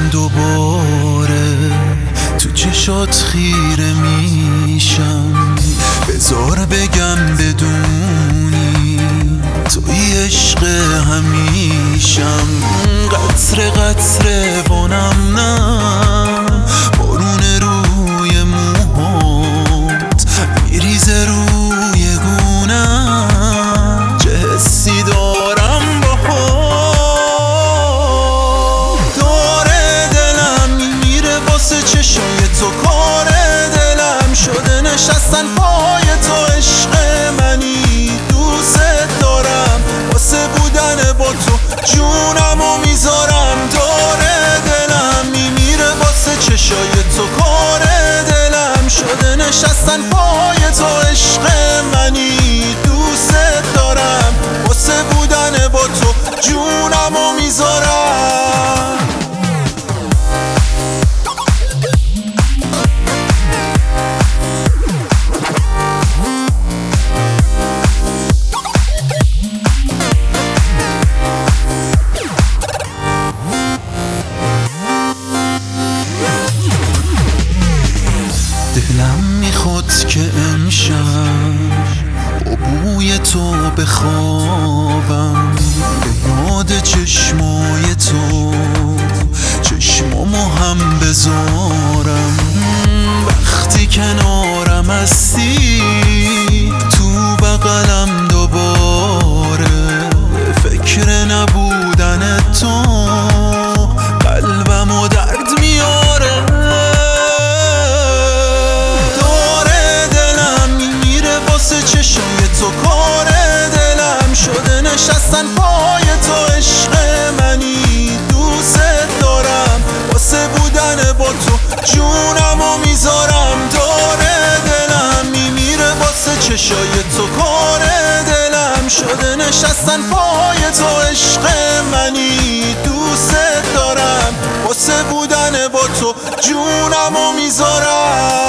دوباره تو چشات خیره میشم، بذار بگم بدونی توی عشق همیشم. قطره قطره وانم نم بارون روی موهات میریزه روی گونم، چه حسی دارم چشای تو کار دلم شده، نشستن پای تو عشق منی، دوست دارم واسه بودن با تو جونمو میذارم. دور دلم میمیره واسه چشای تو کار دلم شده، نشستن پای تو عشق منی، دوست دارم واسه بودن با تو جونمو میذارم. دلم میخواد که امشب با بوی تو بخوابم، به یاد چشمای تو چشمامو هم بذارم. وقتی کنارم هستی تو بغلم دوباره، فکر نبودن تو قلبمو درد میاره. چشای تو کار دلم شده، نشستن پای تو عشق منی، دوست دارم واسه بودن با تو جونمو میذارم. دور دلم میمیره واسه چشای تو کار دلم شده، نشستن پای تو عشق منی، دوست دارم واسه بودن با تو جونمو میذارم.